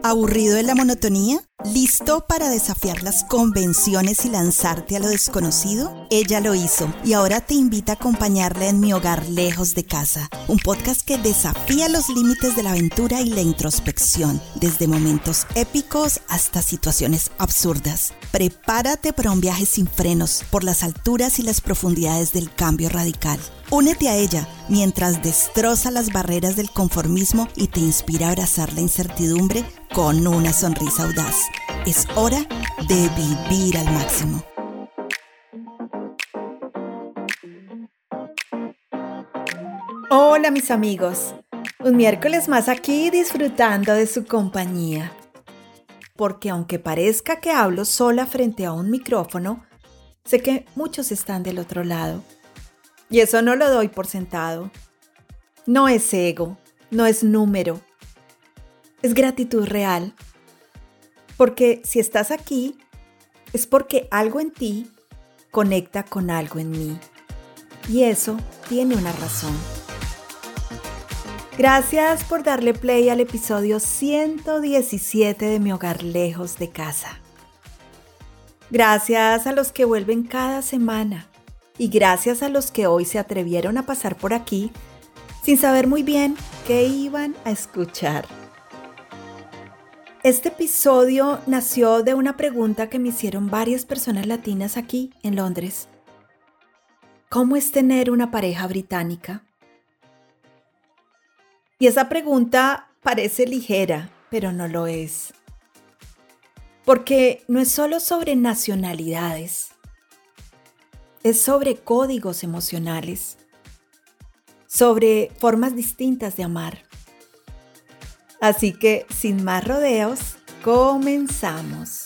¿Aburrido de la monotonía? ¿Listo para desafiar las convenciones y lanzarte a lo desconocido? Ella lo hizo y ahora te invita a acompañarla en Mi Hogar Lejos de Casa, un podcast que desafía los límites de la aventura y la introspección, desde momentos épicos hasta situaciones absurdas. Prepárate para un viaje sin frenos por las alturas y las profundidades del cambio radical. Únete a ella mientras destroza las barreras del conformismo y te inspira a abrazar la incertidumbre con una sonrisa audaz. Es hora de vivir al máximo. Hola mis amigos, un miércoles más aquí disfrutando de su compañía. Porque aunque parezca que hablo sola frente a un micrófono, sé que muchos están del otro lado. Y eso no lo doy por sentado. No es ego, no es número. Es gratitud real. Porque si estás aquí, es porque algo en ti conecta con algo en mí. Y eso tiene una razón. Gracias por darle play al episodio 117 de Mi Hogar Lejos de Casa. Gracias a los que vuelven cada semana. Y gracias a los que hoy se atrevieron a pasar por aquí sin saber muy bien qué iban a escuchar. Este episodio nació de una pregunta que me hicieron varias personas latinas aquí en Londres. ¿Cómo es tener una pareja británica? Y esa pregunta parece ligera, pero no lo es. Porque no es solo sobre nacionalidades. Es sobre códigos emocionales, sobre formas distintas de amar. Así que, sin más rodeos, comenzamos.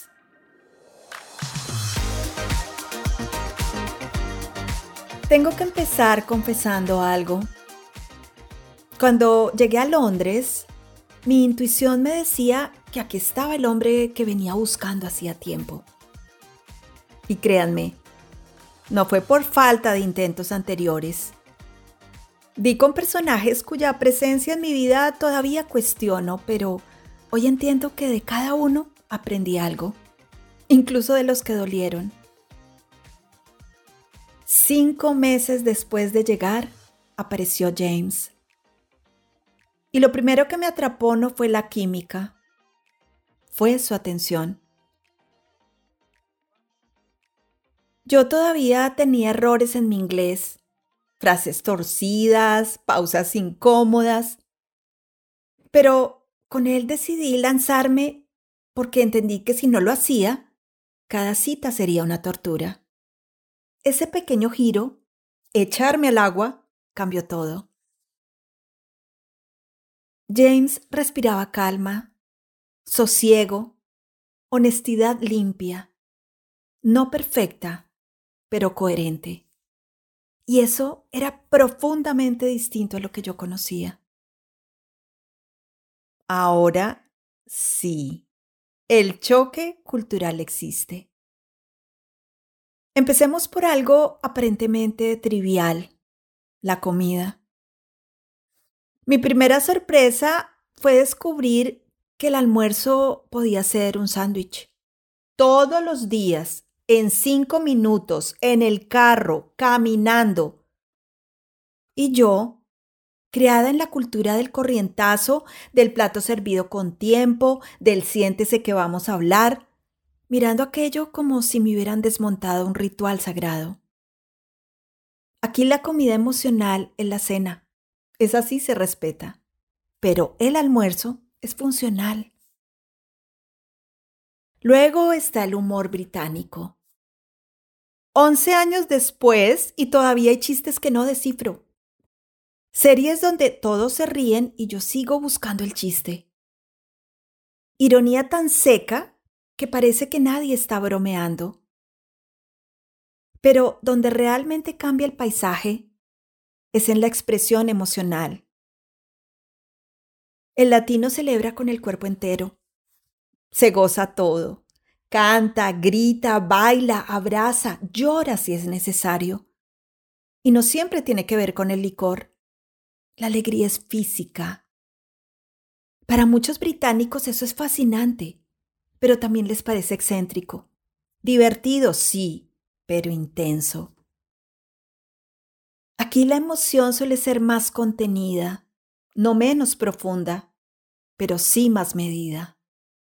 Tengo que empezar confesando algo. Cuando llegué a Londres, mi intuición me decía que aquí estaba el hombre que venía buscando hacía tiempo. Y créanme, no fue por falta de intentos anteriores. Di con personajes cuya presencia en mi vida todavía cuestiono, pero hoy entiendo que de cada uno aprendí algo, incluso de los que dolieron. 5 meses después de llegar, apareció James. Y lo primero que me atrapó no fue la química, fue su atención. Yo todavía tenía errores en mi inglés, frases torcidas, pausas incómodas, pero con él decidí lanzarme porque entendí que si no lo hacía, cada cita sería una tortura. Ese pequeño giro, echarme al agua, cambió todo. James respiraba calma, sosiego, honestidad limpia, no perfecta, pero coherente. Y eso era profundamente distinto a lo que yo conocía. Ahora sí, el choque cultural existe. Empecemos por algo aparentemente trivial, la comida. Mi primera sorpresa fue descubrir que el almuerzo podía ser un sándwich. Todos los días, en 5 minutos, en el carro, caminando. Y yo, criada en la cultura del corrientazo, del plato servido con tiempo, del siéntese que vamos a hablar, mirando aquello como si me hubieran desmontado un ritual sagrado. Aquí la comida emocional es la cena. Esa sí se respeta. Pero el almuerzo es funcional. Luego está el humor británico. 11 años después y todavía hay chistes que no descifro. Series donde todos se ríen y yo sigo buscando el chiste. Ironía tan seca que parece que nadie está bromeando. Pero donde realmente cambia el paisaje es en la expresión emocional. El latino celebra con el cuerpo entero. Se goza todo. Canta, grita, baila, abraza, llora si es necesario. Y no siempre tiene que ver con el licor. La alegría es física. Para muchos británicos eso es fascinante, pero también les parece excéntrico. Divertido, sí, pero intenso. Aquí la emoción suele ser más contenida, no menos profunda, pero sí más medida.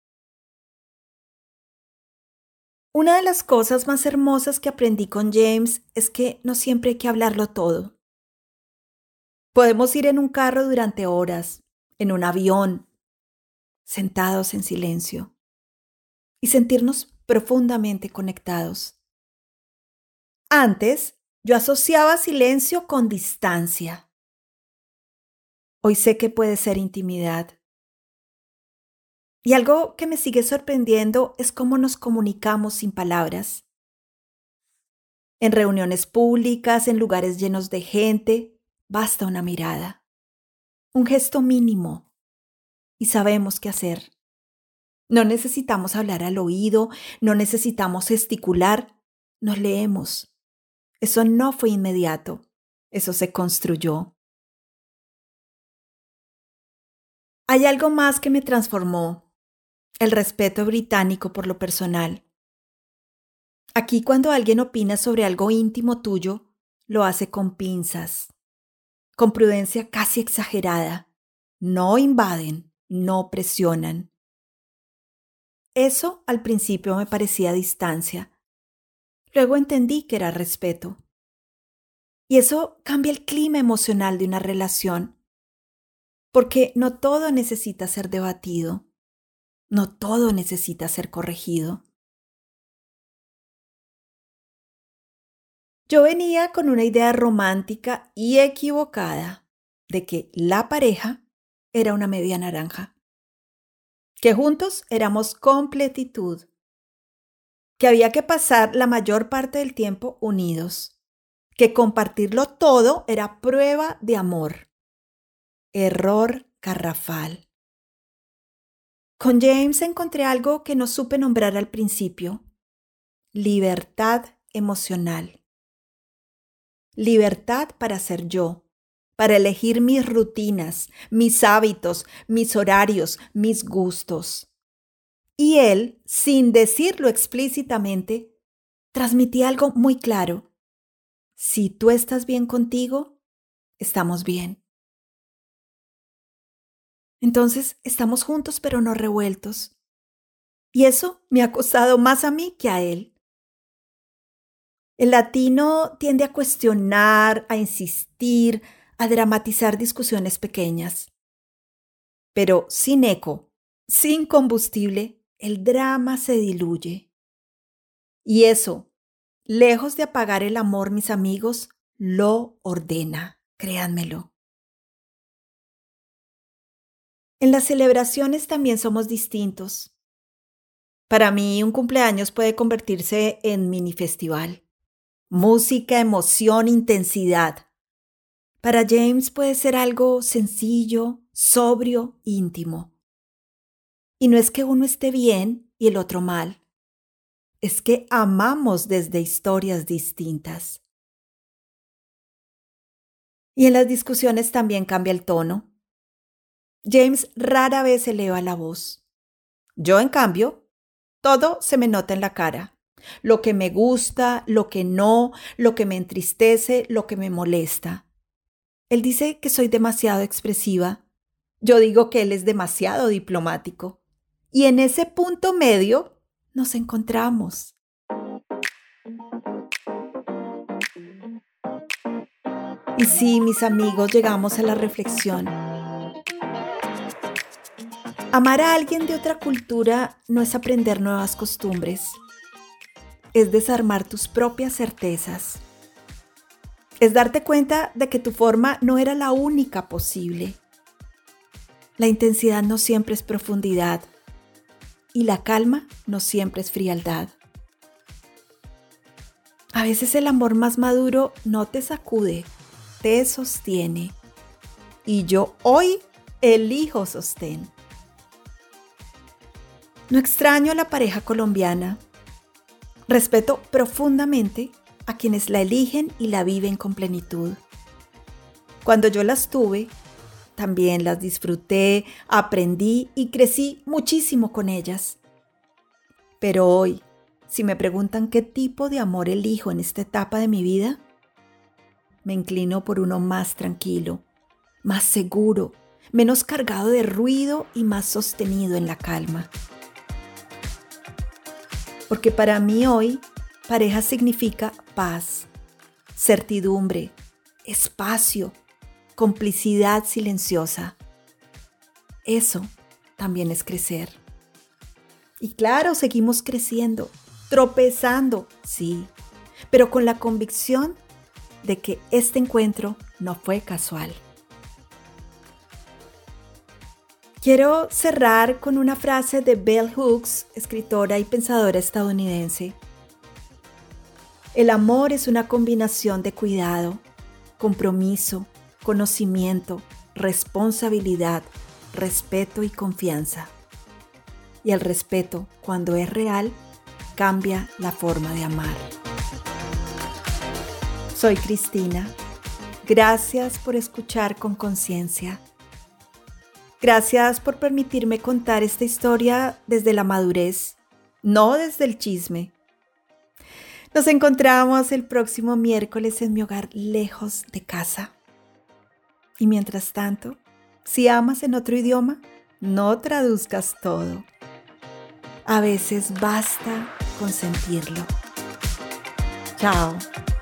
Una de las cosas más hermosas que aprendí con James es que no siempre hay que hablarlo todo. Podemos ir en un carro durante horas, en un avión, sentados en silencio, y sentirnos profundamente conectados. Antes, yo asociaba silencio con distancia. Hoy sé que puede ser intimidad. Y algo que me sigue sorprendiendo es cómo nos comunicamos sin palabras. En reuniones públicas, en lugares llenos de gente, basta una mirada, un gesto mínimo, y sabemos qué hacer. No necesitamos hablar al oído, no necesitamos gesticular, nos leemos. Eso no fue inmediato, eso se construyó. Hay algo más que me transformó, el respeto británico por lo personal. Aquí cuando alguien opina sobre algo íntimo tuyo, lo hace con pinzas, con prudencia casi exagerada. No invaden, no presionan. Eso al principio me parecía distancia. Luego entendí que era respeto. Y eso cambia el clima emocional de una relación, porque no todo necesita ser debatido, no todo necesita ser corregido. Yo venía con una idea romántica y equivocada de que la pareja era una media naranja, que juntos éramos completitud, que había que pasar la mayor parte del tiempo unidos, que compartirlo todo era prueba de amor. Error garrafal. Con James encontré algo que no supe nombrar al principio: libertad emocional. Libertad para ser yo, para elegir mis rutinas, mis hábitos, mis horarios, mis gustos. Y él, sin decirlo explícitamente, transmitía algo muy claro. Si tú estás bien contigo, estamos bien. Entonces estamos juntos pero no revueltos. Y eso me ha costado más a mí que a él. El latino tiende a cuestionar, a insistir, a dramatizar discusiones pequeñas. Pero sin eco, sin combustible, el drama se diluye. Y eso, lejos de apagar el amor, mis amigos, lo ordena, créanmelo. En las celebraciones también somos distintos. Para mí, un cumpleaños puede convertirse en mini festival. Música, emoción, intensidad. Para James puede ser algo sencillo, sobrio, íntimo. Y no es que uno esté bien y el otro mal. Es que amamos desde historias distintas. Y en las discusiones también cambia el tono. James rara vez eleva la voz. Yo, en cambio, todo se me nota en la cara. Lo que me gusta, lo que no, lo que me entristece, lo que me molesta. Él dice que soy demasiado expresiva. Yo digo que él es demasiado diplomático. Y en ese punto medio nos encontramos. Y sí, mis amigos, llegamos a la reflexión. Amar a alguien de otra cultura no es aprender nuevas costumbres. Es desarmar tus propias certezas. Es darte cuenta de que tu forma no era la única posible. La intensidad no siempre es profundidad y la calma no siempre es frialdad. A veces el amor más maduro no te sacude, te sostiene. Y yo hoy elijo sostén. No extraño a la pareja colombiana. Respeto profundamente a quienes la eligen y la viven con plenitud. Cuando yo las tuve, también las disfruté, aprendí y crecí muchísimo con ellas. Pero hoy, si me preguntan qué tipo de amor elijo en esta etapa de mi vida, me inclino por uno más tranquilo, más seguro, menos cargado de ruido y más sostenido en la calma. Porque para mí hoy, pareja significa paz, certidumbre, espacio, complicidad silenciosa. Eso también es crecer. Y claro, seguimos creciendo, tropezando, sí, pero con la convicción de que este encuentro no fue casual. Quiero cerrar con una frase de Bell Hooks, escritora y pensadora estadounidense. El amor es una combinación de cuidado, compromiso, conocimiento, responsabilidad, respeto y confianza. Y el respeto, cuando es real, cambia la forma de amar. Soy Cristina. Gracias por escuchar con conciencia. Gracias por permitirme contar esta historia desde la madurez, no desde el chisme. Nos encontramos el próximo miércoles en mi hogar lejos de casa. Y mientras tanto, si amas en otro idioma, no traduzcas todo. A veces basta con sentirlo. Chao.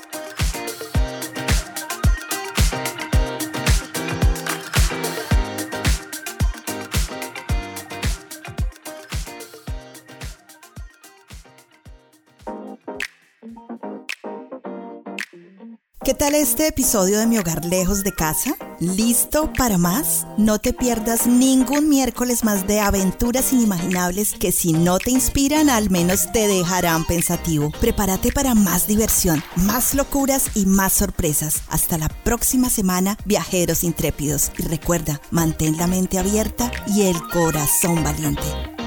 ¿Qué tal este episodio de Mi Hogar Lejos de Casa? ¿Listo para más? No te pierdas ningún miércoles más de aventuras inimaginables que si no te inspiran, al menos te dejarán pensativo. Prepárate para más diversión, más locuras y más sorpresas. Hasta la próxima semana, viajeros intrépidos. Y recuerda, mantén la mente abierta y el corazón valiente.